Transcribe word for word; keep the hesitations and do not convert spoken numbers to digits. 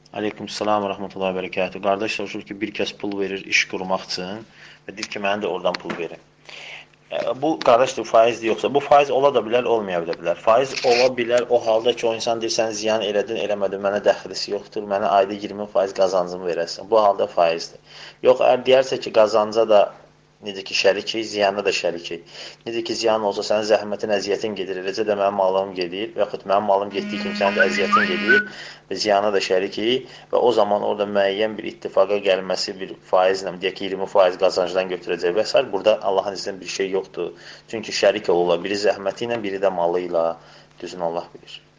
Aleykümselam və rəhmətullahi və bərəkatuhu. Qardaş soruşur ki, bir kəs pul verir iş qurmaq üçün və deyir ki, mənə də oradan pul verin. Bu qardaşdır, faizdir yoxsa? Bu faiz ola da bilər, olmaya da bilər. Faiz ola bilər o halda ki, o insan deyir, sən ziyan elədin, eləmədin, mənə dəxlisi yoxdur, mənə ayda iyirmi faiz qazancımı verəsən. Bu halda faizdir. Yox, əgər deyərsə ki, qazanca da necə ki, şərikik, ziyanda da şərikik. Necə ki, ziyan olsa sənin zəhmətin, əziyyətin gedir, eləcə də mənim malım gedir və yaxud mənim malım getdiyi kimi sənin də əziyyətin gedir və ziyana da şərikik və o zaman orada müəyyən bir ittifaqa gəlməsi, bir faizlə, deyək ki, iyirmi faiz qazancdan götürəcək və s. Burada Allahın iznindən bir şey yoxdur. Çünki şərik olurlar, biri zəhməti ilə, biri də malı ilə, düzünü Allah bilir.